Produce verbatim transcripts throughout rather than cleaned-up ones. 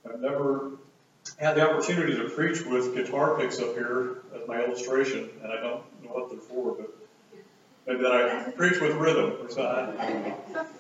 I've never had the opportunity to preach with guitar picks up here as my illustration, and I don't know what they're for, but maybe that I preach with rhythm or something. I don't know.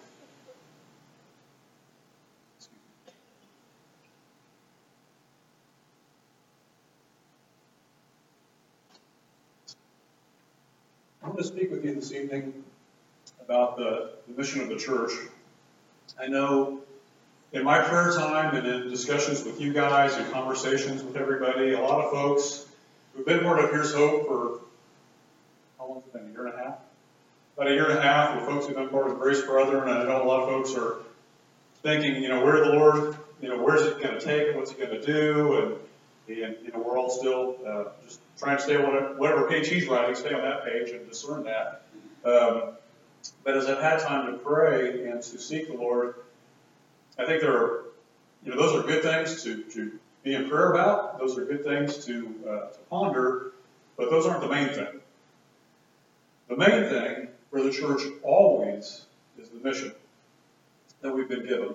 I'm going to speak with you this evening about the, the mission of the church. I know in my prayer time and in discussions with you guys and conversations with everybody, a lot of folks who've been part of Here's Hope for, how long has it been, a year and a half? About a year and a half, with folks who've been part of Grace Brethren, and I know a lot of folks are thinking, you know, where the Lord, you know, where's it going to take, what's it going to do, and, and, you know, we're all still uh, just trying to stay on whatever, whatever page he's writing, stay on that page and discern that. Um, but as I've had time to pray and to seek the Lord, I think there are, you know, those are good things to, to be in prayer about. Those are good things to, uh, to ponder, but those aren't the main thing. The main thing for the church always is the mission that we've been given.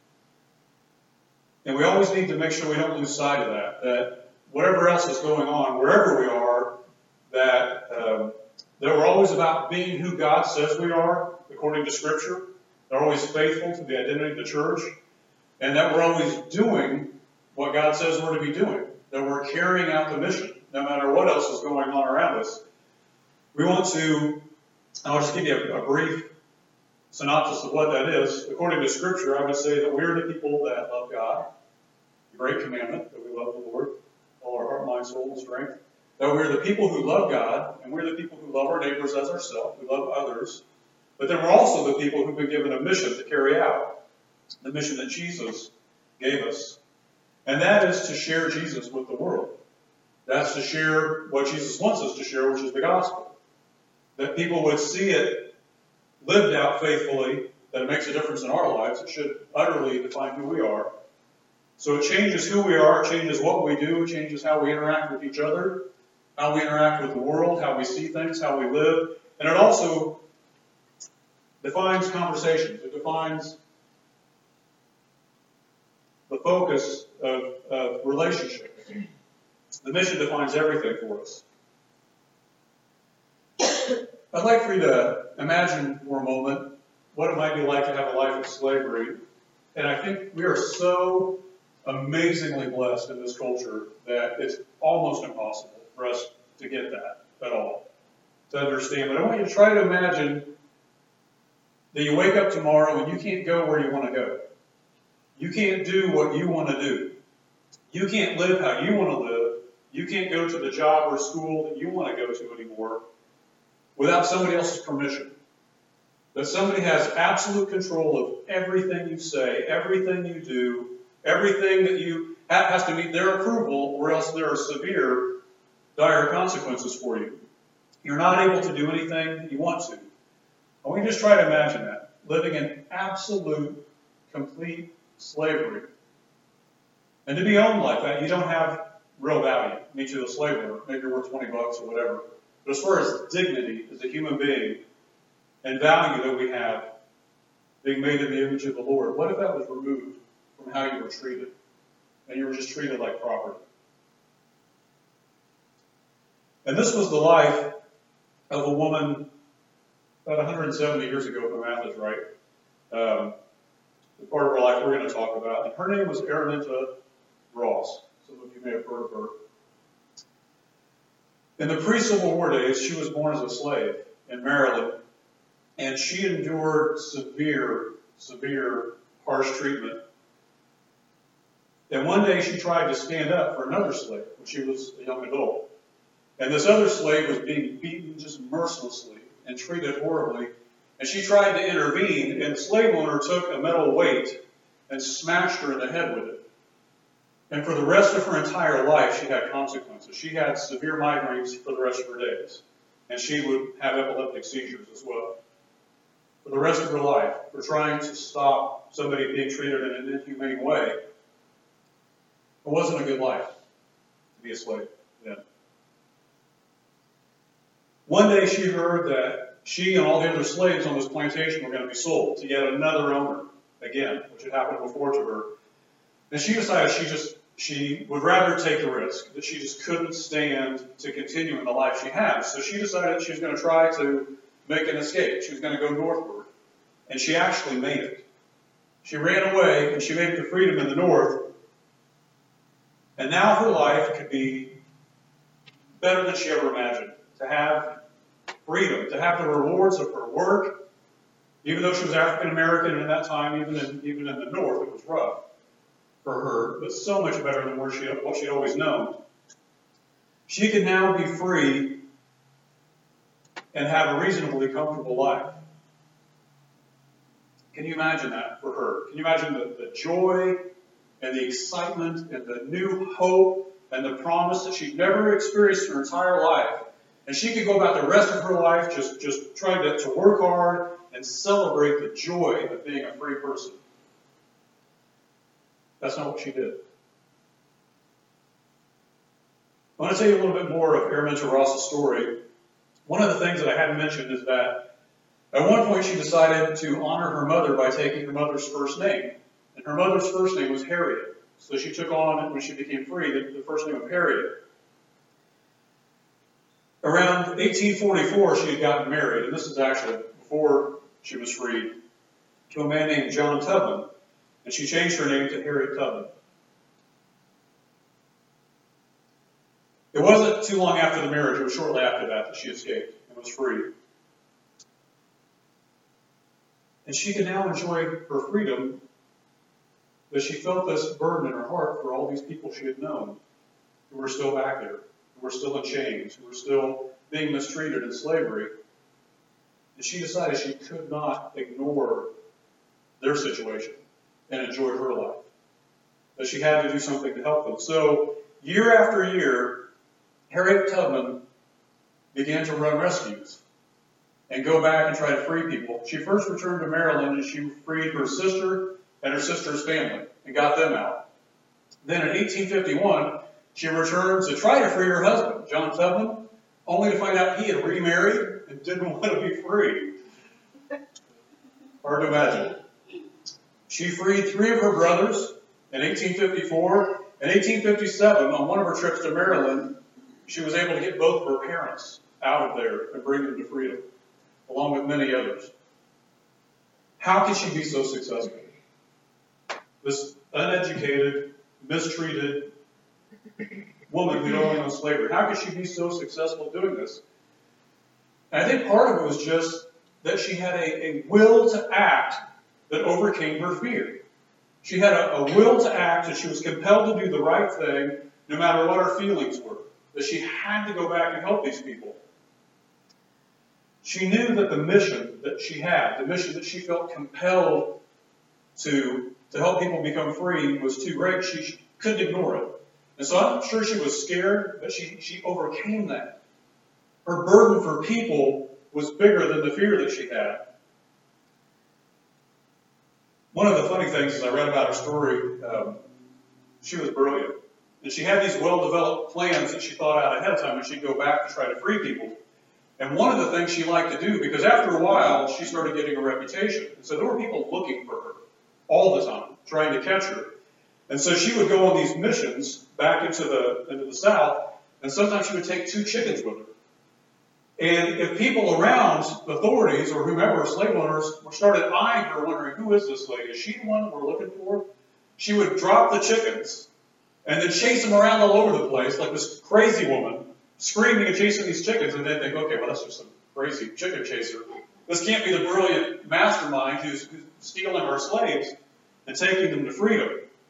And we always need to make sure we don't lose sight of that, that whatever else is going on, wherever we are, that, um, that we're always about being who God says we are, according to Scripture. They're always faithful to the identity of the church, and that we're always doing what God says we're to be doing, that we're carrying out the mission, no matter what else is going on around us. We want to, I'll just give you a, a brief synopsis of what that is. According to Scripture, I would say that we're the people that love God, the great commandment, that we love the Lord, all our heart, mind, soul, and strength. That we're the people who love God, and we're the people who love our neighbors as ourselves, we love others. But then we're also the people who've been given a mission to carry out, the mission that Jesus gave us. And that is to share Jesus with the world. That's to share what Jesus wants us to share, which is the gospel. That people would see it lived out faithfully, that it makes a difference in our lives. It should utterly define who we are. So it changes who we are, it changes what we do, it changes how we interact with each other, how we interact with the world, how we see things, how we live. And it also defines conversations. It defines the focus of, of relationships. The mission defines everything for us. I'd like for you to imagine for a moment what it might be like to have a life of slavery. And I think we are so amazingly blessed in this culture that it's almost impossible for us to get that at all, to understand. But I want you to try to imagine that you wake up tomorrow and you can't go where you want to go. You can't do what you want to do. You can't live how you want to live. You can't go to the job or school that you want to go to anymore without somebody else's permission. That somebody has absolute control of everything you say, everything you do, everything that you have has to meet their approval, or else there are severe, dire consequences for you. You're not able to do anything that you want to. I want you to just try to imagine that, living in absolute, complete slavery. And to be owned like that, you don't have real value. Meet you a slave owner, maybe you're worth twenty bucks or whatever. But as far as dignity as a human being and value that we have, being made in the image of the Lord, what if that was removed from how you were treated, and you were just treated like property? And this was the life of a woman about one hundred seventy years ago, if my math is right. Um, the part of her life we're going to talk about. And her name was Araminta Ross. Some of you may have heard of her. In the pre-Civil War days, she was born as a slave in Maryland, and she endured severe, severe, harsh treatment. And one day she tried to stand up for another slave when she was a young adult. And this other slave was being beaten just mercilessly and treated horribly. And she tried to intervene, and the slave owner took a metal weight and smashed her in the head with it. And for the rest of her entire life, she had consequences. She had severe migraines for the rest of her days. And she would have epileptic seizures as well. For the rest of her life, for trying to stop somebody being treated in an inhumane way. It wasn't a good life to be a slave then. One day she heard that she and all the other slaves on this plantation were going to be sold to yet another owner, again, which had happened before to her. And she decided she just, she would rather take the risk, that she just couldn't stand to continue in the life she had. So she decided she was going to try to make an escape. She was going to go northward. And she actually made it. She ran away and she made it to freedom in the north. And now her life could be better than she ever imagined. To have freedom, to have the rewards of her work. Even though she was African American, and at that time, even in, even in the north, it was rough for her, but so much better than where she, what she'd always known. She could now be free and have a reasonably comfortable life. Can you imagine that for her? Can you imagine the, the joy and the excitement and the new hope and the promise that she'd never experienced in her entire life? And she could go about the rest of her life just, just trying to, to work hard and celebrate the joy of being a free person. That's not what she did. I want to tell you a little bit more of Araminta Ross's story. One of the things that I hadn't mentioned is that at one point she decided to honor her mother by taking her mother's first name. And her mother's first name was Harriet. So she took on, when she became free, the, the first name of Harriet. Around eighteen forty-four, she had gotten married, and this is actually before she was freed, to a man named John Tubman. And she changed her name to Harriet Tubman. It wasn't too long after the marriage, it was shortly after that that she escaped and was free. And she could now enjoy her freedom, but she felt this burden in her heart for all these people she had known who were still back there, who were still in chains, who were still being mistreated in slavery. And she decided she could not ignore their situation and enjoy her life. That she had to do something to help them. So, year after year, Harriet Tubman began to run rescues and go back and try to free people. She first returned to Maryland and she freed her sister and her sister's family and got them out. Then in eighteen fifty-one, she returned to try to free her husband, John Tubman, only to find out he had remarried and didn't want to be free. Hard to imagine. She freed three of her brothers in eighteen fifty-four. In eighteen fifty-seven, on one of her trips to Maryland, she was able to get both of her parents out of there and bring them to freedom, along with many others. How could she be so successful? This uneducated, mistreated woman who'd only known slavery. How could she be so successful doing this? And I think part of it was just that she had a, a will to act that overcame her fear. She had a, a will to act, and she was compelled to do the right thing no matter what her feelings were. That she had to go back and help these people. She knew that the mission that she had, the mission that she felt compelled to, to help people become free was too great. She, she couldn't ignore it. And so I'm sure she was scared, but she, she overcame that. Her burden for people was bigger than the fear that she had. One of the funny things, as I read about her story, um, she was brilliant. And she had these well-developed plans that she thought out ahead of time when she'd go back to try to free people. And one of the things she liked to do, because after a while, she started getting a reputation. And so there were people looking for her all the time, trying to catch her. And so she would go on these missions back into the, into the South, and sometimes she would take two chickens with her. And if people around, authorities or whomever, slave owners, started eyeing her, wondering, who is this lady? Is she the one we're looking for? She would drop the chickens and then chase them around all over the place like this crazy woman, screaming and chasing these chickens. And they'd think, okay, well, that's just some crazy chicken chaser. This can't be the brilliant mastermind who's, who's stealing our slaves and taking them to freedom.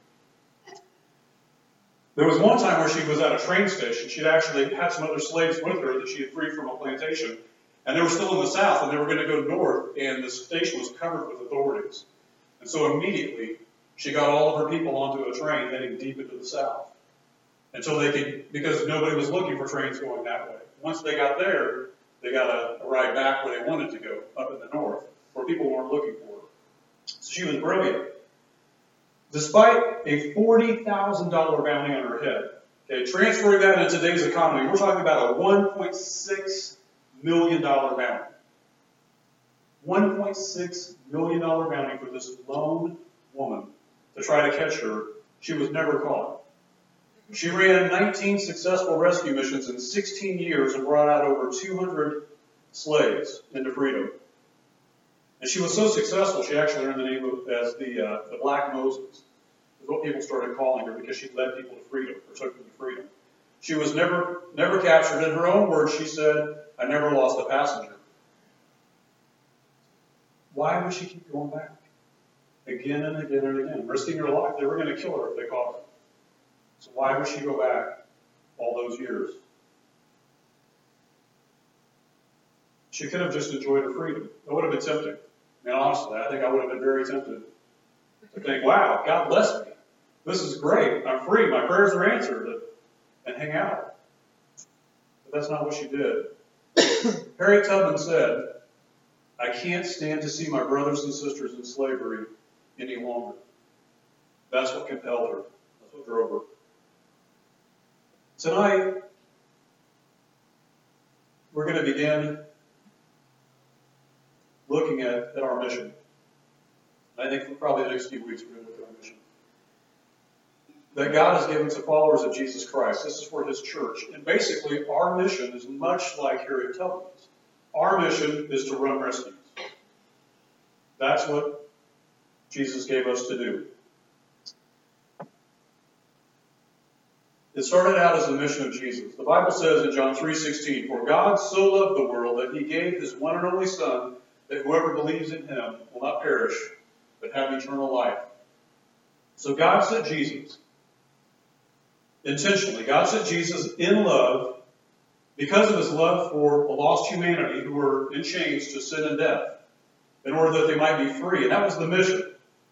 There was one time where she was at a train station. She'd actually had some other slaves with her that she had freed from a plantation. And they were still in the South, and they were going to go north, and the station was covered with authorities. And so immediately, she got all of her people onto a train heading deep into the South. Until they could, because nobody was looking for trains going that way. Once they got there, they got a, a ride back where they wanted to go, up in the north, where people weren't looking for her. So she was brilliant. Despite a forty thousand dollars bounty on her head, okay, transferring that in today's economy, we're talking about a one point six million dollars bounty. one point six million dollars bounty for this lone woman to try to catch her. She was never caught. She ran nineteen successful rescue missions in sixteen years and brought out over two hundred slaves into freedom. And she was so successful, she actually earned the name of, as the, uh, the Black Moses. Is what people started calling her because she led people to freedom, or took them to freedom. She was never, never captured. In her own words, she said, "I never lost a passenger." Why would she keep going back? Again and again and again, risking her life. They were going to kill her if they caught her. So why would she go back all those years? She could have just enjoyed her freedom. That would have been tempting. I mean, honestly, I think I would have been very tempted to think, wow, God bless me. This is great. I'm free. My prayers are answered. And hang out. But that's not what she did. Harriet Tubman said, "I can't stand to see my brothers and sisters in slavery any longer." That's what compelled her. That's what drove her. Tonight, we're going to begin looking at, at our mission. I think for probably the next few weeks we're going to look at our mission. That God has given to followers of Jesus Christ. This is for His church. And basically, our mission is much like Harriet Tubman's. Our mission is to run rescues. That's what Jesus gave us to do. It started out as the mission of Jesus. The Bible says in John three sixteen, "For God so loved the world that He gave His one and only Son, that whoever believes in Him will not perish, but have eternal life." So God sent Jesus. Intentionally, God sent Jesus in love because of His love for a lost humanity who were in chains to sin and death, in order that they might be free. And that was the mission.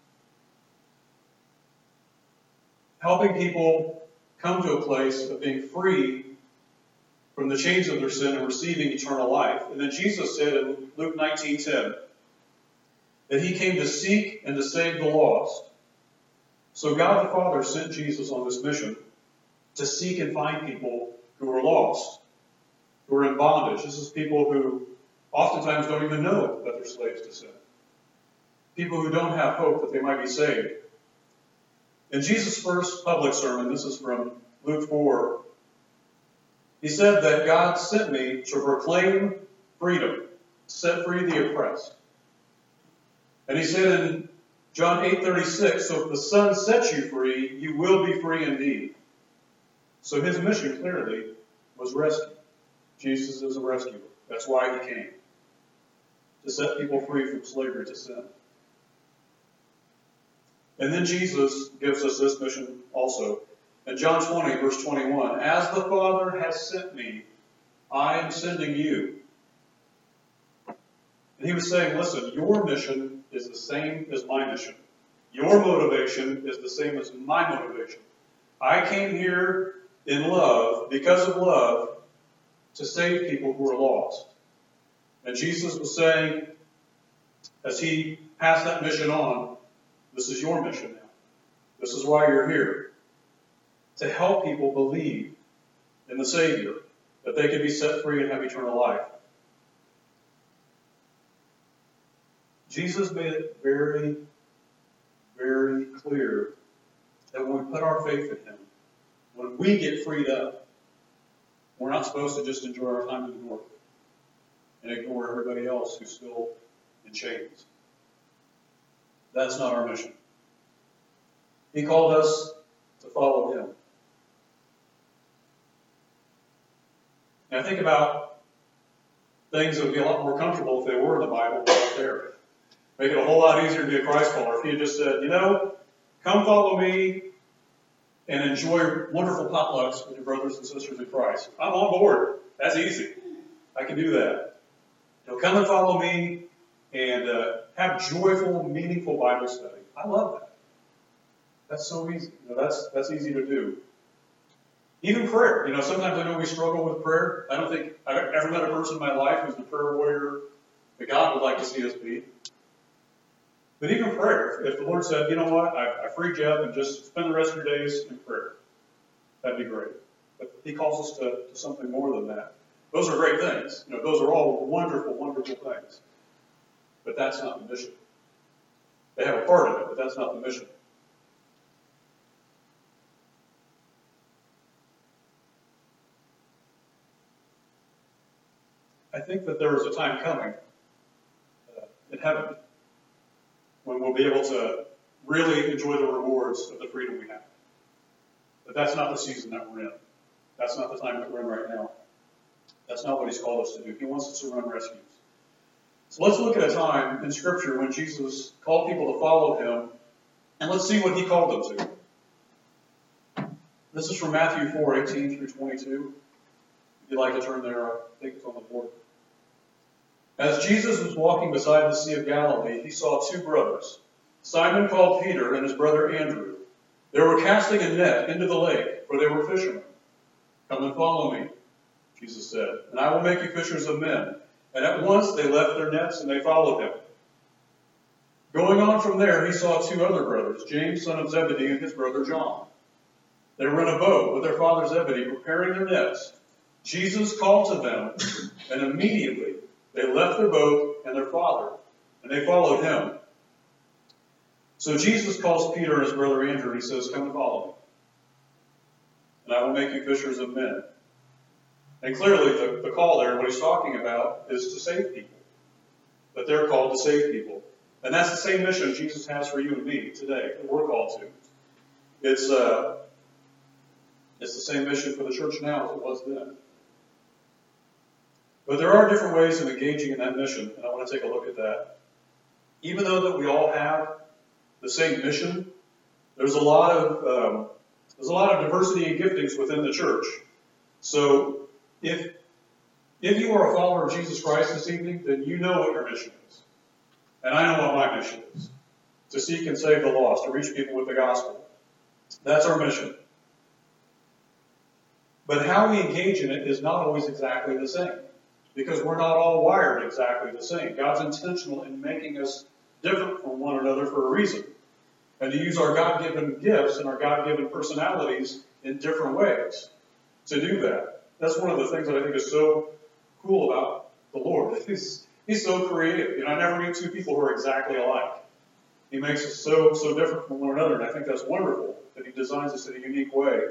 Helping people come to a place of being free from the chains of their sin and receiving eternal life. And then Jesus said in Luke nineteen ten that He came to seek and to save the lost. So God the Father sent Jesus on this mission to seek and find people who are lost, who are in bondage. This is people who oftentimes don't even know that they're slaves to sin. People who don't have hope that they might be saved. In Jesus' first public sermon, this is from Luke four, He said that God sent me to proclaim freedom, to set free the oppressed. And He said in John eight thirty-six, "So if the Son sets you free, you will be free indeed." So His mission clearly was rescue. Jesus is a rescuer. That's why He came. To set people free from slavery to sin. And then Jesus gives us this mission also. In John twenty, verse twenty-one, "As the Father has sent me, I am sending you." And He was saying, listen, your mission is the same as my mission. Your motivation is the same as my motivation. I came here in love, because of love, to save people who are lost. And Jesus was saying, as He passed that mission on, this is your mission now. This is why you're here. To help people believe in the Savior, that they can be set free and have eternal life. Jesus made it very, very clear that when we put our faith in Him, when we get freed up, we're not supposed to just enjoy our time in the north and ignore everybody else who's still in chains. That's not our mission. He called us to follow Him. And I think about things that would be a lot more comfortable if they were in the Bible, but not there. Make it a whole lot easier to be a Christ follower if He had just said, you know, come follow me and enjoy wonderful potlucks with your brothers and sisters in Christ. I'm on board. That's easy. I can do that. You know, come and follow me and uh, have joyful, meaningful Bible study. I love that. That's so easy. You know, that's that's easy to do. Even prayer. You know, sometimes I know we struggle with prayer. I don't think I've ever met a person in my life who's the prayer warrior that God would like to see us be. But even prayer, if the Lord said, you know what, I, I freed you up and just spend the rest of your days in prayer, that'd be great. But He calls us to, to something more than that. Those are great things. You know, those are all wonderful, wonderful things. But that's not the mission. They have a part of it, but that's not the mission. think that there is a time coming uh, in heaven when we'll be able to really enjoy the rewards of the freedom we have. But that's not the season that we're in. That's not the time that we're in right now. That's not what he's called us to do. He wants us to run rescues. So let's look at a time in Scripture when Jesus called people to follow him, and let's see what he called them to. This is from Matthew four, eighteen through twenty-two. If you'd like to turn there, I think it's on the board. As Jesus was walking beside the Sea of Galilee, he saw two brothers, Simon called Peter and his brother Andrew. They were casting a net into the lake, for they were fishermen. Come and follow me, Jesus said, and I will make you fishers of men. And at once they left their nets and they followed him. Going on from there, he saw two other brothers, James, son of Zebedee, and his brother John. They were in a boat with their father Zebedee, preparing their nets. Jesus called to them, and immediately they left their boat and their father, and they followed him. So Jesus calls Peter and his brother Andrew, and he says, come and follow me, and I will make you fishers of men. And clearly the, the call there, what he's talking about, is to save people. That they're called to save people. And that's the same mission Jesus has for you and me today, that we're called to. It's, uh, it's the same mission for the church now as it was then. But there are different ways of engaging in that mission, and I want to take a look at that. Even though that we all have the same mission, there's a lot of um, there's a lot of diversity and giftings within the church. So if if you are a follower of Jesus Christ this evening, then you know what your mission is. And I know what my mission is. To seek and save the lost, to reach people with the gospel. That's our mission. But how we engage in it is not always exactly the same. Because we're not all wired exactly the same. God's intentional in making us different from one another for a reason. And to use our God-given gifts and our God-given personalities in different ways to do that. That's one of the things that I think is so cool about the Lord. He's, he's so creative. You know, I never knew two people who are exactly alike. He makes us so, so different from one another, and I think that's wonderful that he designs us in a unique way.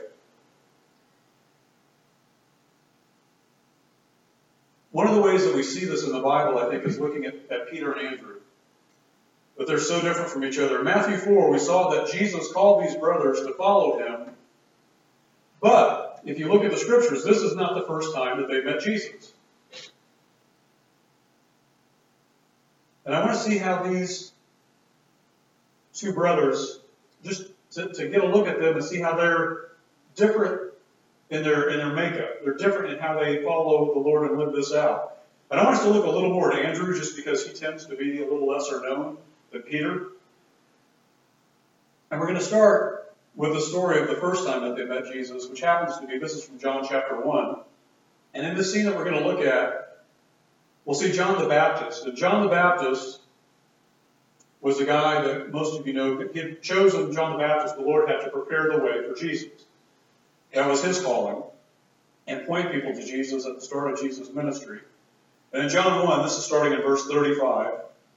One of the ways that we see this in the Bible, I think, is looking at, at Peter and Andrew. But they're so different from each other. In Matthew four, we saw that Jesus called these brothers to follow him. But if you look at the scriptures, this is not the first time that they met Jesus. And I want to see how these two brothers, just to, to get a look at them and see how they're different in their in their makeup. They're different in how they follow the Lord and live this out. And I want us to look a little more at Andrew, just because he tends to be a little lesser known than Peter. And we're going to start with the story of the first time that they met Jesus, which happens to be, this is from John chapter one. And in this scene that we're going to look at, we'll see John the Baptist. And John the Baptist was a guy that most of you know, he had chosen John the Baptist. The Lord had to prepare the way for Jesus. That was his calling, and point people to Jesus at the start of Jesus' ministry. And in John one, this is starting in verse thirty-five,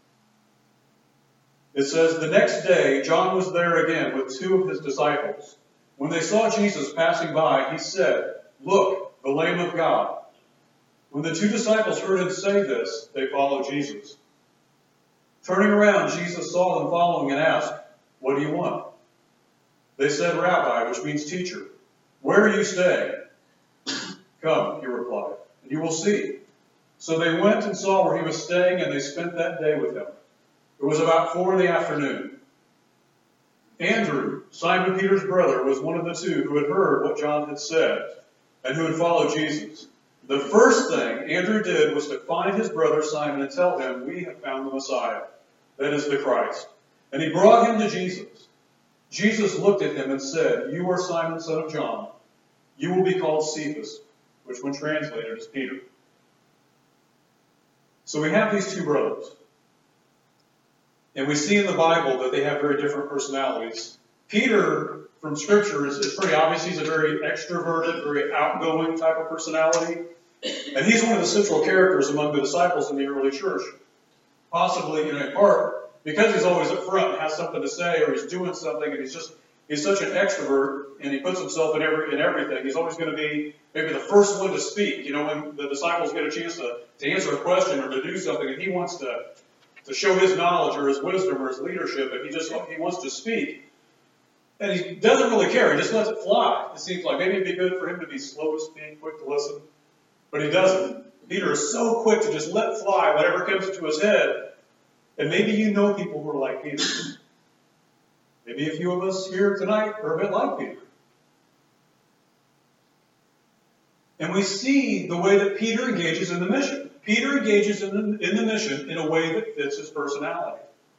it says, the next day, John was there again with two of his disciples. When they saw Jesus passing by, he said, look, the Lamb of God. When the two disciples heard him say this, they followed Jesus. Turning around, Jesus saw them following and asked, what do you want? They said, Rabbi, which means teacher. Where are you staying? Come, he replied, and you will see. So they went and saw where he was staying, and they spent that day with him. It was about four in the afternoon. Andrew, Simon Peter's brother, was one of the two who had heard what John had said and who had followed Jesus. The first thing Andrew did was to find his brother Simon and tell him, we have found the Messiah, that is the Christ. And he brought him to Jesus. Jesus looked at him and said, you are Simon, son of John. You will be called Cephas, which when translated is Peter. So we have these two brothers. And we see in the Bible that they have very different personalities. Peter, from Scripture, is, is pretty obvious. He's a very extroverted, very outgoing type of personality. And he's one of the central characters among the disciples in the early church. Possibly, you know, in part, because he's always up front and has something to say, or he's doing something, and he's just He's such an extrovert, and he puts himself in every in everything. He's always going to be maybe the first one to speak. You know, when the disciples get a chance to, to answer a question or to do something, and he wants to to show his knowledge or his wisdom or his leadership, and he just he wants to speak, and he doesn't really care. He just lets it fly. It seems like maybe it'd be good for him to be slow to speak, quick to listen, but he doesn't. Peter is so quick to just let fly whatever comes into his head. And maybe you know people who are like Peter. Maybe a few of us here tonight are a bit like Peter. And we see the way that Peter engages in the mission. Peter engages in the, in the mission in a way that fits his personality.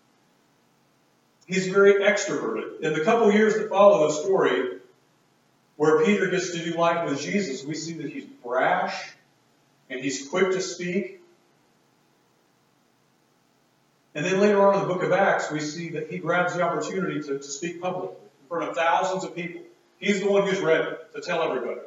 He's very extroverted. In the couple years that follow the story, where Peter gets to do life with Jesus, we see that he's brash, and he's quick to speak. And then later on in the book of Acts, we see that he grabs the opportunity to, to speak publicly in front of thousands of people. He's the one who's ready to tell everybody.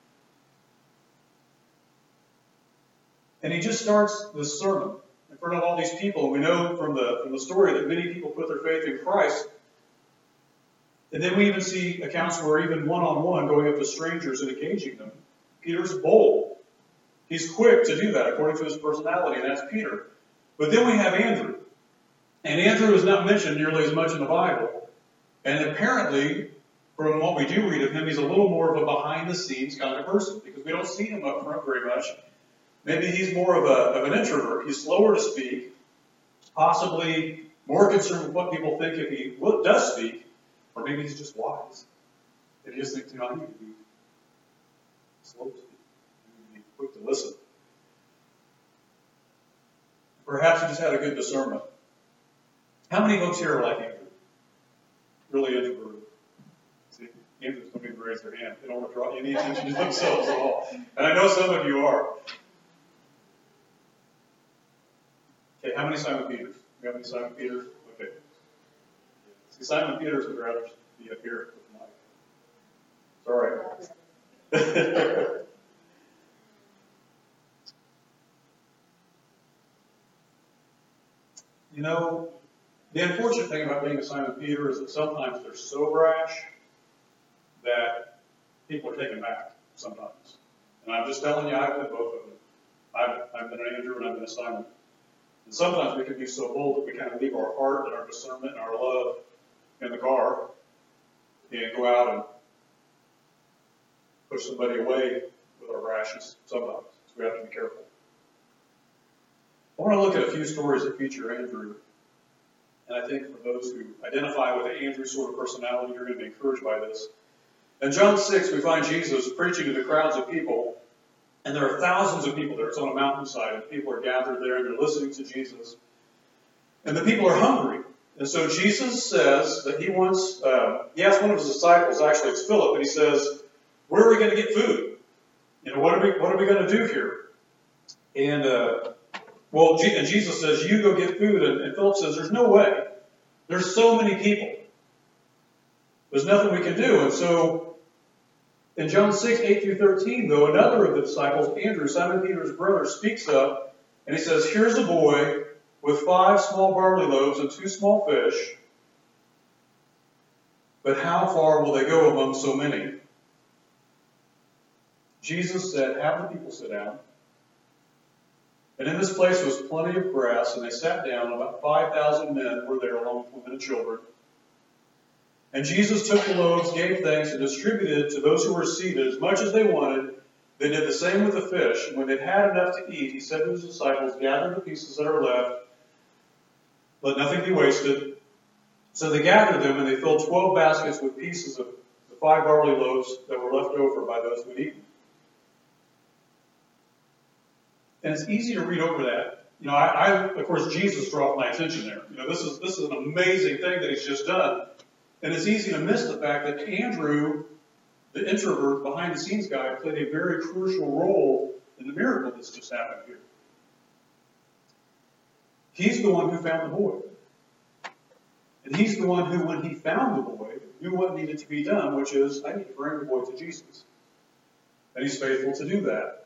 And he just starts this sermon in front of all these people. And we know from the, from the story that many people put their faith in Christ. And then we even see accounts where even one-on-one, going up to strangers and engaging them, Peter's bold. He's quick to do that according to his personality, and that's Peter. But then we have Andrew. And Andrew is not mentioned nearly as much in the Bible. And apparently, from what we do read of him, he's a little more of a behind-the-scenes kind of person, because we don't see him up front very much. Maybe he's more of, a, of an introvert. He's slower to speak, possibly more concerned with what people think if he does speak, or maybe he's just wise. And he just thinks, you know, I need to be slow to speak. Quick to listen. Perhaps he just had a good discernment. How many folks here are like Andrew? Really introverted. See, Andrews don't even raise their hand. They don't want to draw any attention to themselves at all. And I know some of you are. Okay, how many Simon Peters? We have any Simon Peters? Okay. See, Simon Peters would rather be up here with Mike. It's all right. You know, the unfortunate thing about being a Simon Peter is that sometimes they're so brash that people are taken back sometimes. And I'm just telling you, I've been both of them. I've, I've been an Andrew and I've been a Simon. And sometimes we can be so bold that we kind of leave our heart and our discernment and our love in the car and go out and push somebody away with our rashness sometimes. So we have to be careful. I want to look at a few stories that feature Andrew. And I think for those who identify with the Andrew sort of personality, you're going to be encouraged by this. In John six, we find Jesus preaching to the crowds of people. And there are thousands of people there. It's on a mountainside. And people are gathered there and they're listening to Jesus. And the people are hungry. And so Jesus says that he wants, uh, he asked one of his disciples, actually it's Philip, and he says, where are we going to get food? You know, what are we, what are we going to do here? And, uh, Well, and Jesus says, you go get food. And, and Philip says, there's no way. There's so many people. There's nothing we can do. And so, in John six, eight through thirteen, though, another of the disciples, Andrew, Simon Peter's brother, speaks up. And he says, here's a boy with five small barley loaves and two small fish. But how far will they go among so many? Jesus said, have the people sit down. And in this place was plenty of grass, and they sat down. About five thousand men were there, along with women and children. And Jesus took the loaves, gave thanks, and distributed to those who were seated as much as they wanted. They did the same with the fish. And when they'd had enough to eat, he said to his disciples, gather the pieces that are left. Let nothing be wasted. So they gathered them, and they filled twelve baskets with pieces of the five barley loaves that were left over by those who had eaten. And it's easy to read over that. You know, I, I of course, Jesus brought my attention there. You know, this is this is an amazing thing that he's just done. And it's easy to miss the fact that Andrew, the introvert, behind-the-scenes guy, played a very crucial role in the miracle that's just happened here. He's the one who found the boy. And he's the one who, when he found the boy, knew what needed to be done, which is, I need to bring the boy to Jesus. And he's faithful to do that.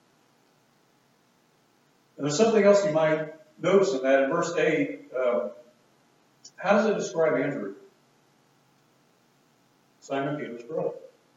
And there's something else you might notice in that. In verse eight, um, how does it describe Andrew? Simon Peter's brother.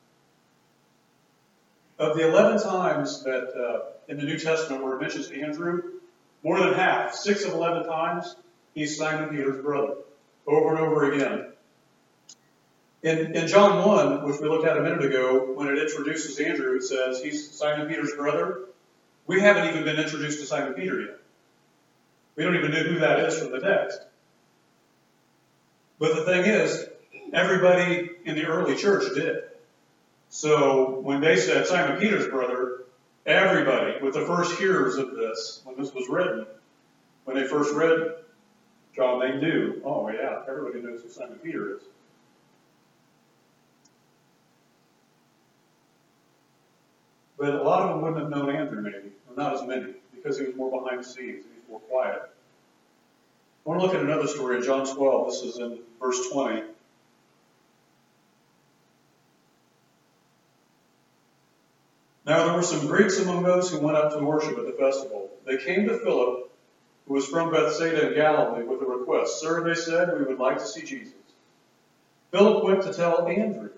Of the eleven times that uh, in the New Testament where it mentions Andrew, more than half, six of eleven times, he's Simon Peter's brother, over and over again. In, in John one, which we looked at a minute ago, when it introduces Andrew, it says he's Simon Peter's brother. We haven't even been introduced to Simon Peter yet. We don't even know who that is from the text. But the thing is, everybody in the early church did. So when they said Simon Peter's brother, everybody, with the first hearers of this, when this was written, when they first read John, they knew, oh yeah, everybody knows who Simon Peter is. But a lot of them wouldn't have known Andrew, maybe, or not as many, because he was more behind the scenes and he was more quiet. I want to look at another story in John twelve. This is in verse twenty. Now there were some Greeks among those who went up to worship at the festival. They came to Philip, who was from Bethsaida in Galilee, with a request. Sir, they said, we would like to see Jesus. Philip went to tell Andrew.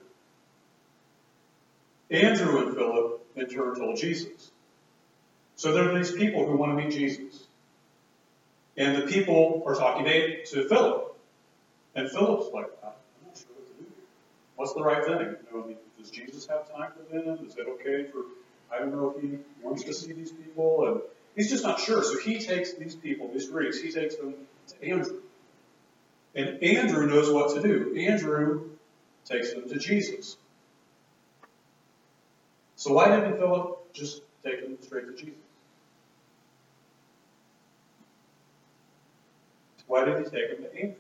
Andrew and Philip in turn told Jesus. So there are these people who want to meet Jesus. And the people are talking to, to Philip. And Philip's like, I'm not sure what to do. What's the right thing? You know, I mean, does Jesus have time for them? Is it okay for, I don't know if he wants to see these people? And he's just not sure. So he takes these people, these Greeks, he takes them to Andrew. And Andrew knows what to do. Andrew takes them to Jesus. So why didn't Philip just take them straight to Jesus? Why did he take them to Andrew?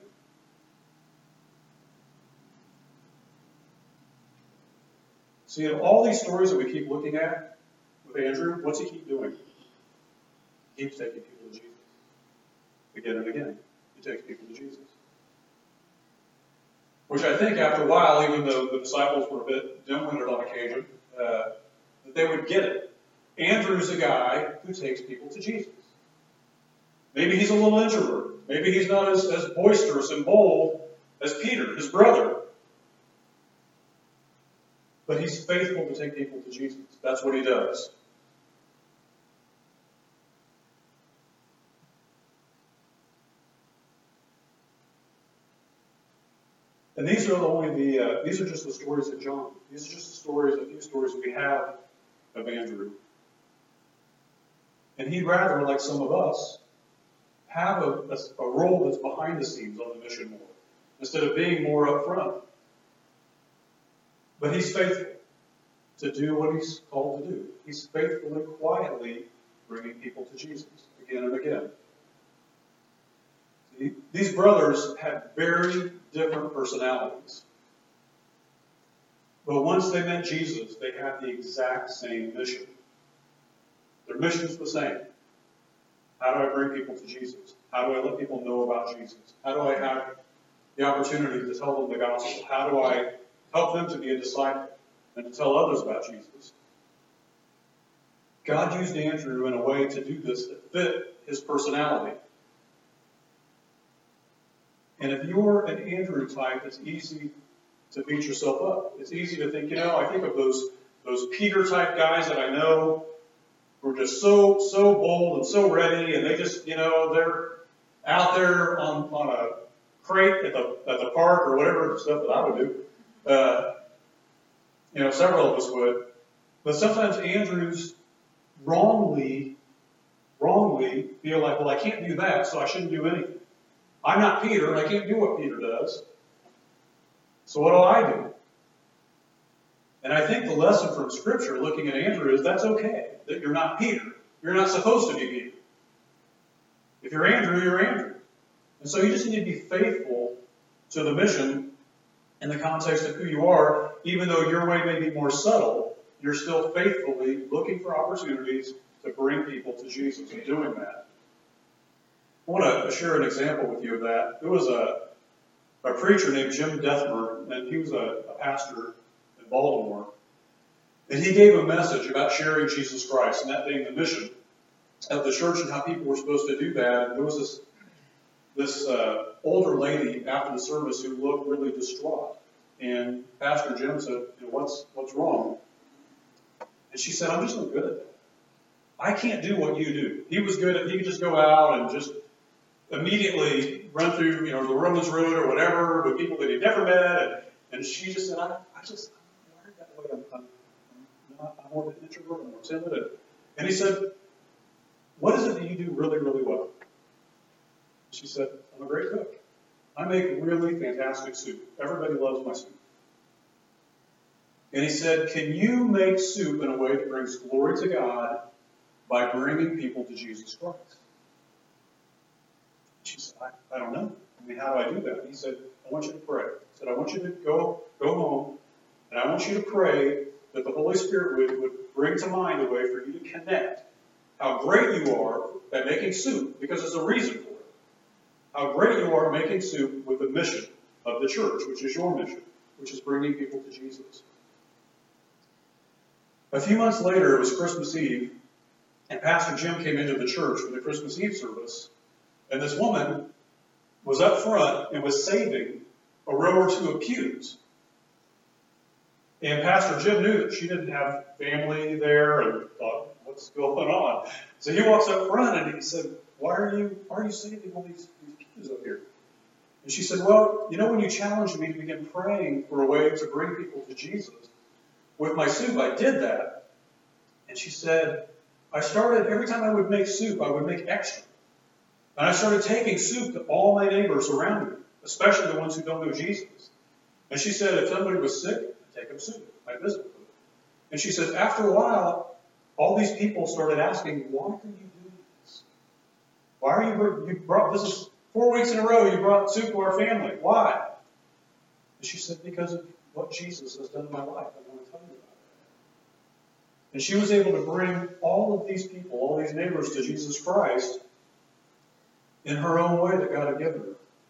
See, in all these stories that we keep looking at with Andrew, what's he keep doing? He keeps taking people to Jesus. Again and again, he takes people to Jesus. Which I think after a while, even though the disciples were a bit dim-witted on occasion, uh, that they would get it. Andrew's a guy who takes people to Jesus. Maybe he's a little introvert. Maybe he's not as, as boisterous and bold as Peter, his brother. But he's faithful to take people to Jesus. That's what he does. And these are only the uh, these are just the stories of John. These are just the stories, a few stories we have of Andrew. And he'd rather, like some of us, have a, a, a role that's behind the scenes on the mission more, instead of being more up front. But he's faithful to do what he's called to do. He's faithfully, quietly bringing people to Jesus again and again. See, these brothers had very different personalities. But once they met Jesus, they had the exact same mission. Their mission's the same. How do I bring people to Jesus? How do I let people know about Jesus? How do I have the opportunity to tell them the gospel? How do I help them to be a disciple and to tell others about Jesus? God used Andrew in a way to do this that fit his personality. And if you're an Andrew type, it's easy to beat yourself up. It's easy to think, you know, I think of those those Peter type guys that I know who are just so so bold and so ready, and they just, you know, they're out there on, on a crate at the at the park or whatever stuff that I would do. Uh, you know, several of us would. But sometimes Andrews wrongly, wrongly feel like, well, I can't do that, so I shouldn't do anything. I'm not Peter, and I can't do what Peter does. So what do I do? And I think the lesson from Scripture, looking at Andrew, is that's okay, that you're not Peter. You're not supposed to be Peter. If you're Andrew, you're Andrew. And so you just need to be faithful to the mission in the context of who you are. Even though your way may be more subtle, you're still faithfully looking for opportunities to bring people to Jesus and doing that. I want to share an example with you of that. There was a, a preacher named Jim Dethmer, and he was a, a pastor in Baltimore. And he gave a message about sharing Jesus Christ, and that being the mission of the church and how people were supposed to do that. And there was this, this uh, older lady after the service who looked really distraught. And Pastor Jim said, you know, what's, what's wrong? And she said, I'm just not good at that. I can't do what you do. He was good at, he could just go out and just immediately run through, you know, the Romans Road or whatever with people that he'd never met. And, and she just said, I, I just, I'm wired that way. I'm, I'm, I'm, not, I'm more of an introvert, I'm more timid. And he said, what is it that you do really, really well? She said, I'm a great cook. I make really fantastic soup. Everybody loves my soup. And he said, can you make soup in a way that brings glory to God by bringing people to Jesus Christ? She said, I, I don't know. I mean, how do I do that? He said, I want you to pray. He said, I want you to go, go home, and I want you to pray that the Holy Spirit would, would bring to mind a way for you to connect how great you are at making soup, because there's a reason for it. How great you are at making soup with the mission of the church, which is your mission, which is bringing people to Jesus. A few months later, it was Christmas Eve, and Pastor Jim came into the church for the Christmas Eve service, and this woman was up front and was saving a row or two of pews. And Pastor Jim knew that she didn't have family there and thought, what's going on? So he walks up front and he said, why are you, why are you saving all these, these pews up here? And she said, well, you know, when you challenged me to begin praying for a way to bring people to Jesus, with my soup, I did that. And she said, I started, every time I would make soup, I would make extra. And I started taking soup to all my neighbors around me, especially the ones who don't know Jesus. And she said, if somebody was sick, I'd take them soup. I'd visit them. And she said, after a while, all these people started asking, why are you doing this? Why are you, you brought, this is four weeks in a row, you brought soup to our family. Why? And she said, because of what Jesus has done in my life. I want to tell you about it. And she was able to bring all of these people, all these neighbors to Jesus Christ in her own way that God had given her.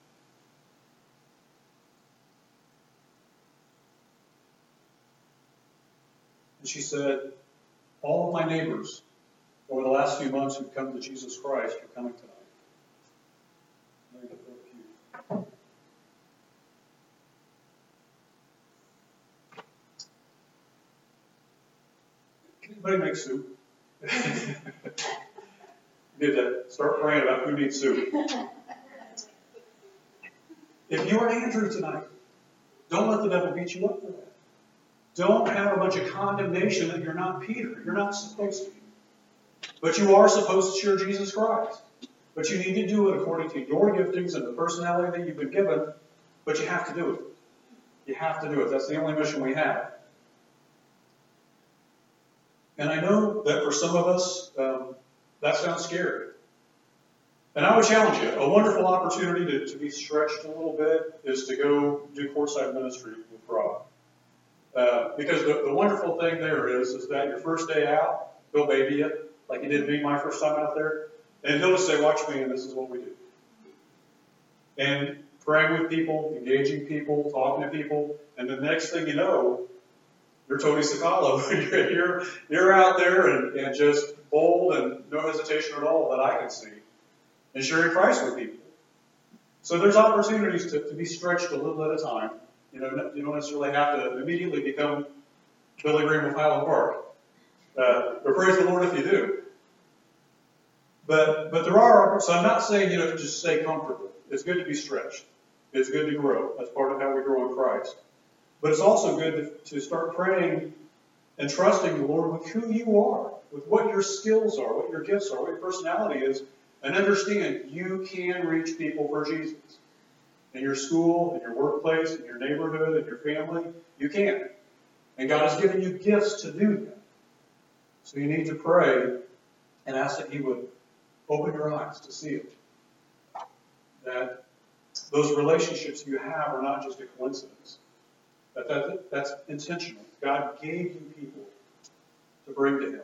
And she said, all of my neighbors over the last few months who've come to Jesus Christ are coming tonight. They're going to fill the pews. Can anybody make soup? You need to start praying about who needs soup. If you're Andrew tonight, don't let the devil beat you up for that. Don't have a bunch of condemnation that you're not Peter. You're not supposed to be. But you are supposed to share Jesus Christ. But you need to do it according to your giftings and the personality that you've been given. But you have to do it. You have to do it. That's the only mission we have. And I know that for some of us, um, that sounds scary. And I would challenge you. A wonderful opportunity to, to be stretched a little bit is to go do courtside ministry with Rob. Uh, because the, the wonderful thing there is, is that your first day out, he'll baby you, like he did me my first time out there. And he'll just say, watch me, and this is what we do. And praying with people, engaging people, talking to people, and the next thing you know, you're Tony Sacalo. you're, you're, you're out there and, and just bold and no hesitation at all that I can see. And sharing Christ with people. So there's opportunities to, to be stretched a little at a time. You know, you don't necessarily have to immediately become Billy Graham of Highland Park. Uh, but praise the Lord if you do. But but there are, so I'm not saying, you know, to just stay comfortable. It's good to be stretched. It's good to grow. That's part of how we grow in Christ. But it's also good to, to start praying and trusting the Lord with who you are, with what your skills are, what your gifts are, what your personality is, and understand you can reach people for Jesus. In your school, in your workplace, in your neighborhood, in your family, you can. And God has given you gifts to do that. So you need to pray and ask that He would open your eyes to see it. That those relationships you have are not just a coincidence. That, that that's intentional. God gave you people to bring to Him.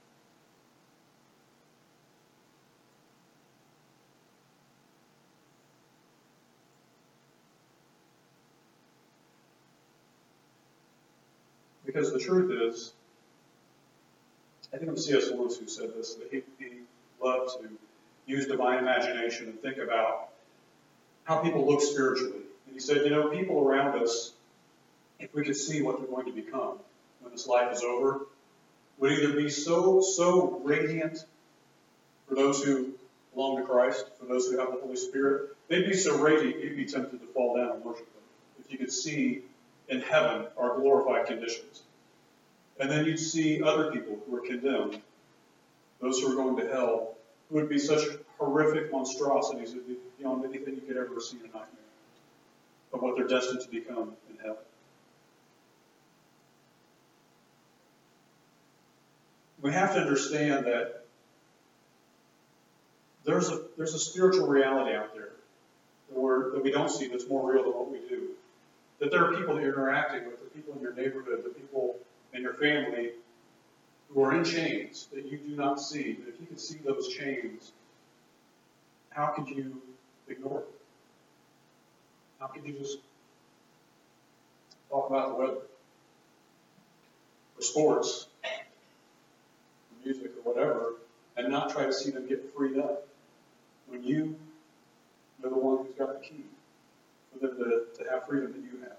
Because the truth is, I think it was C S Lewis who said this, that he, he loved to use divine imagination and think about how people look spiritually. And he said, you know, people around us if we could see what they're going to become when this life is over, would either be so, so radiant for those who belong to Christ, for those who have the Holy Spirit, they'd be so radiant you'd be tempted to fall down and worship them. If you could see in heaven our glorified conditions. And then you'd see other people who are condemned, those who are going to hell, who would be such horrific monstrosities, it would be beyond anything you could ever see in a nightmare of what they're destined to become in heaven. We have to understand that there's a there's a spiritual reality out there that, we're, that we don't see that's more real than what we do. That there are people that you're interacting with, the people in your neighborhood, the people in your family who are in chains that you do not see. But if you could see those chains, how could you ignore it? How could you just talk about the weather, or sports, or music, or whatever, and not try to see them get freed up when you are the one who's got the key for them to, to have freedom that you have?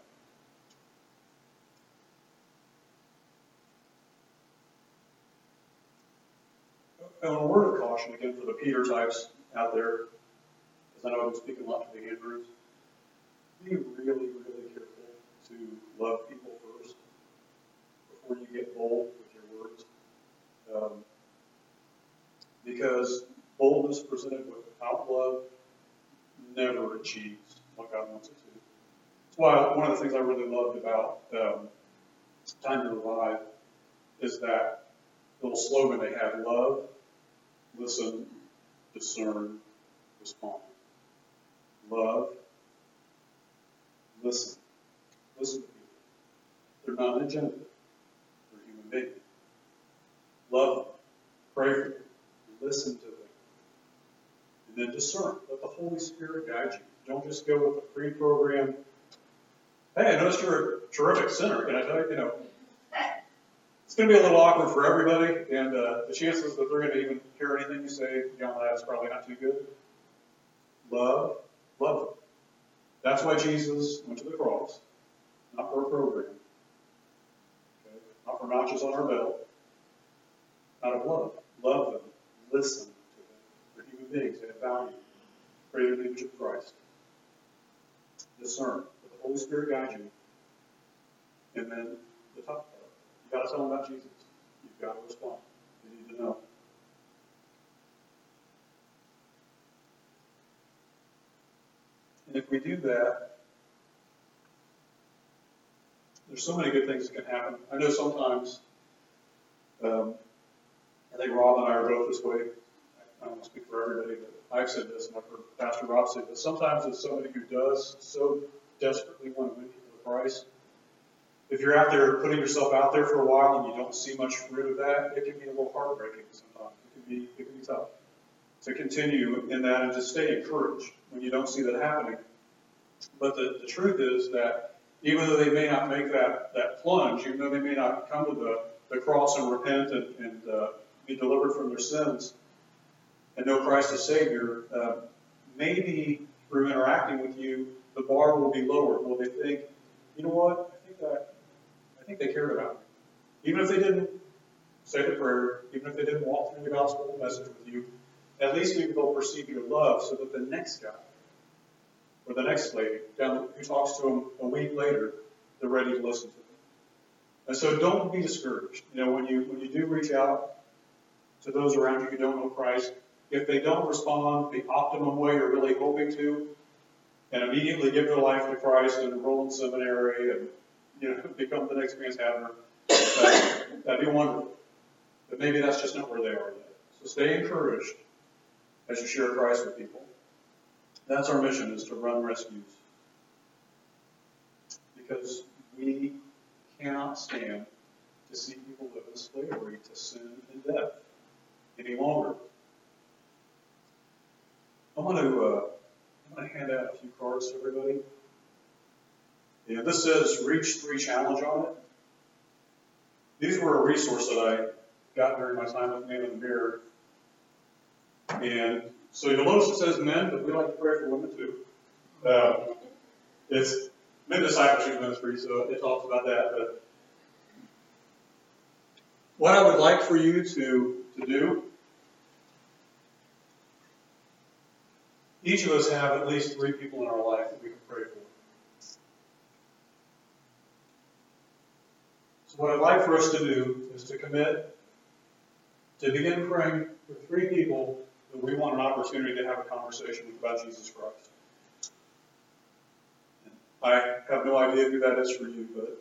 And a word of caution again for the Peter types out there, because I know I'm speaking a lot to the Andrews. Be really, really careful to love people first before you get bold with your words. Um, because boldness presented without love never achieves what God wants it to. That's why one of the things I really loved about um, Time to Revive is that little slogan they have: love, listen, discern, respond. Love, listen. Listen to people. They're not an agenda. They're human beings. Love them. Pray for them. Listen to them. And then discern. Let the Holy Spirit guide you. Don't just go with a pre-programmed, hey, I noticed you're a terrific sinner. Can I tell you? You know, it's going to be a little awkward for everybody, and uh, the chances that they're going to even hear anything you say beyond that is probably not too good. Love, love them. That's why Jesus went to the cross, not for a program, okay? Not for notches on our belt, out of love. Love them. Listen to them. They're human beings. They have value. Pray in the image of Christ. Discern. Let the Holy Spirit guide you. And then the top part. You've got to tell them about Jesus. You've got to respond. They need to know. And if we do that, there's so many good things that can happen. I know sometimes, um, I think Rob and I are both this way. I don't want to speak for everybody, but I've said this, and I've heard Pastor Rob say this. Sometimes as somebody who does so desperately want to win people to Christ, if you're out there putting yourself out there for a while and you don't see much fruit of that, it can be a little heartbreaking sometimes. It can be, it can be tough to continue in that and to stay encouraged when you don't see that happening. But the, the truth is that even though they may not make that, that plunge, even though they may not come to the, the cross and repent and, and uh, be delivered from their sins and know Christ as Savior, uh, maybe through interacting with you, the bar will be lowered. Will they think, you know what, I think that I think they cared about me. Even if they didn't say the prayer, even if they didn't walk through the gospel message with you, at least maybe they'll perceive your love so that the next guy or the next lady down who talks to them a week later, they're ready to listen to them. And so don't be discouraged. You know, when you when you do reach out to those around you who don't know Christ, if they don't respond the optimum way you're really hoping to, and immediately give their life to Christ and enroll in seminary and, you know, become the next man's Havner, uh, that'd be wonderful. But maybe that's just not where they are yet. So stay encouraged as you share Christ with people. That's our mission, is to run rescues. Because we cannot stand to see people live in slavery to sin and death any longer. I'm going to, uh, I'm going to hand out a few cards to everybody. Yeah, this says Reach three Challenge on it. These were a resource that I got during my time with Man in the Mirror. And so you'll notice it says men, but we like to pray for women too. Uh, it's I'm in discipleship ministry, so it talks about that. But what I would like for you to, to do, each of us have at least three people in our life that we can pray for. So what I'd like for us to do is to commit to begin praying for three people that we want an opportunity to have a conversation with about Jesus Christ. I have no idea who that is for you, but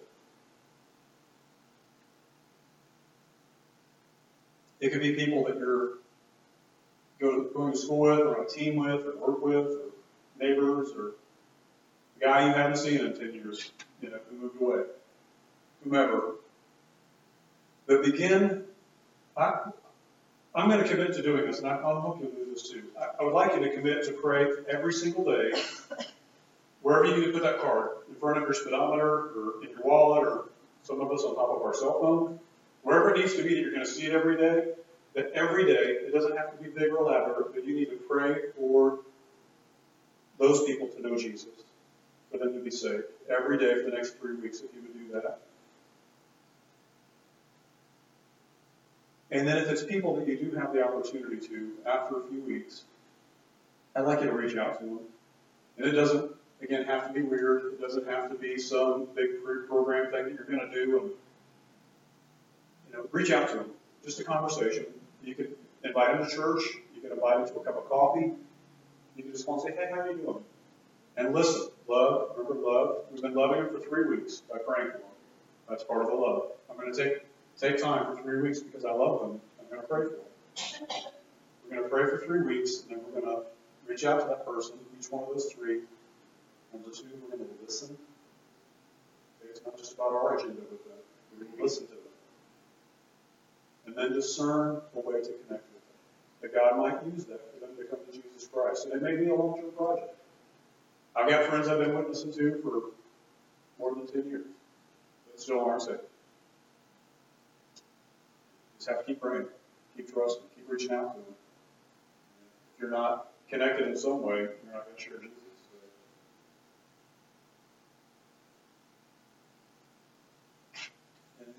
it could be people that you're going to school with, or on a team with, or work with, or neighbors, or a guy you haven't seen in ten years, you know, who moved away, whomever. But begin, I, I'm going to commit to doing this, and I, I hope you'll do this too. I, I would like you to commit to pray every single day, wherever you need to put that card, in front of your speedometer, or in your wallet, or some of us on top of our cell phone, wherever it needs to be that you're going to see it every day, that every day, it doesn't have to be big or elaborate, but you need to pray for those people to know Jesus, for them to be saved, every day for the next three weeks, if you would do that. And then if it's people that you do have the opportunity to, after a few weeks, I'd like you to reach out to them. And it doesn't, again, have to be weird. It doesn't have to be some big program thing that you're going to do. And, you know, reach out to them. Just a conversation. You can invite them to church. You can invite them to a cup of coffee. You can just want to say, hey, how are you doing? And listen. Love. Remember love. We've been loving them for three weeks by praying for them. That's part of the love. I'm going to take take time for three weeks because I love them. I'm going to pray for them. We're going to pray for three weeks, and then we're going to reach out to that person, each one of those three. Number two, we're going to listen. Okay, it's not just about our agenda with them. We're going to listen to them. And then discern a way to connect with them. That God might use that for them to come to Jesus Christ. And it may be a long-term project. I've got friends I've been witnessing to for more than ten years that still aren't saved. Just have to keep praying, keep trusting, keep reaching out to them. If you're not connected in some way, you're not going to share Jesus. And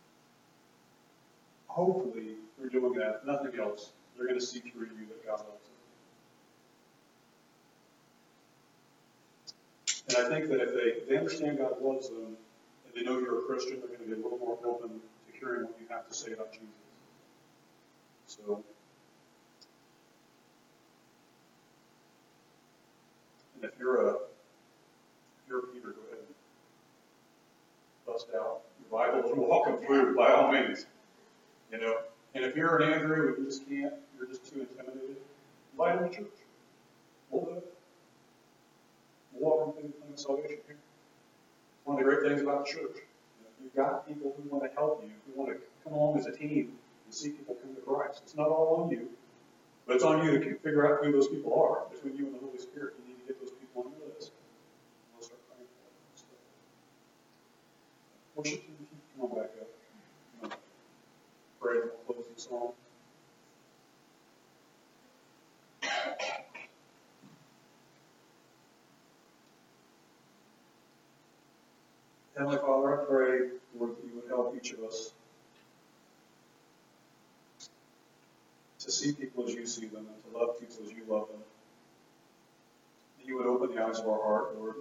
hopefully, through doing that, if nothing else, they're going to see through you that God loves them. And I think that if they, they understand God loves them, and they know you're a Christian, they're going to be a little more open to hearing what you have to say about Jesus. So, and if you're a, if you're a Peter, go ahead and bust out your Bible and walk them through by all means. You know, and if you're an Andrew and you just can't, you're just too intimidated, invite them to church. We'll do it. We'll walk them through the plan of salvation here. One of the great things about the church, you know, you've got people who want to help you, who want to come along as a team and see people come to Christ. It's not all on you, but it's on you to figure out who those people are. Between you and the Holy Spirit, you need to get those people on your list. We'll start praying for them. Worship team, come on back up. You know, pray and we'll close this song. Heavenly Father, I pray, Lord, that you would help each of us to see people as you see them and to love people as you love them. That you would open the eyes of our heart, Lord.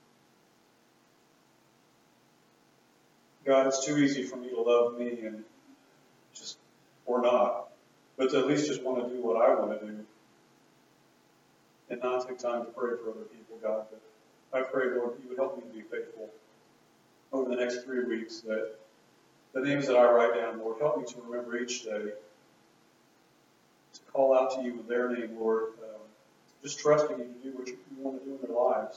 God, it's too easy for me to love me and just, or not, but to at least just want to do what I want to do and not take time to pray for other people, God. But I pray, Lord, that you would help me to be faithful over the next three weeks, that the names that I write down, Lord, help me to remember each day to call out to you in their name, Lord, um, just trusting you to do what you, you want to do in their lives.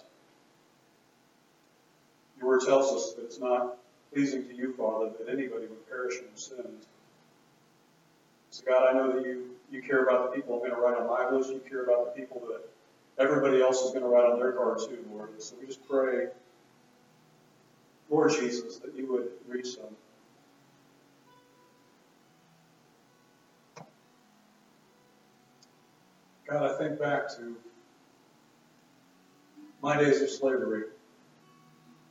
Your word tells us that it's not pleasing to you, Father, that anybody would perish in their sins. So, God, I know that you, you care about the people I'm going to write on my list. You care about the people that everybody else is going to write on their card too, Lord. And so we just pray, Lord Jesus, that you would reach them. God, I think back to my days of slavery.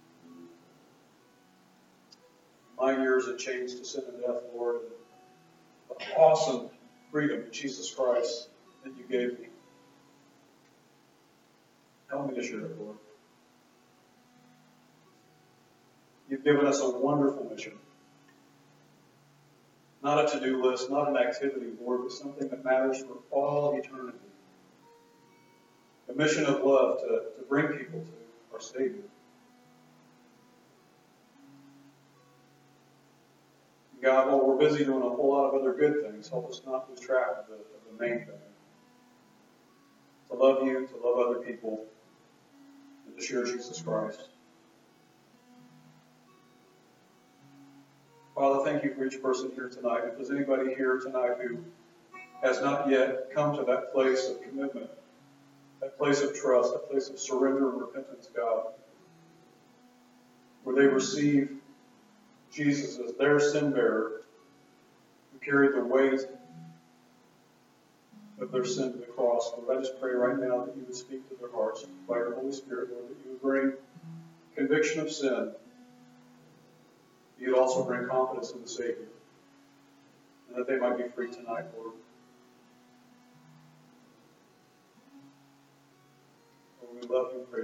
nine years in chains to sin and death, Lord, and the awesome freedom in Jesus Christ that you gave me. Help me to share it, Lord. You've given us a wonderful mission. Not a to-do list, not an activity, Lord, but something that matters for all eternity. A mission of love to, to bring people to our Savior. God, while we're busy doing a whole lot of other good things, help us not lose track of the, of the main thing. To love you, to love other people, and to share Jesus Christ. Father, thank you for each person here tonight. If there's anybody here tonight who has not yet come to that place of commitment, that place of trust, that place of surrender and repentance, God, where they receive Jesus as their sin bearer who carried the weight of their sin to the cross. Lord, I just pray right now that you would speak to their hearts by your Holy Spirit, Lord, that you would bring conviction of sin. You'd also bring confidence in the Savior, and that they might be free tonight, Lord. Lord, we love you and praise you.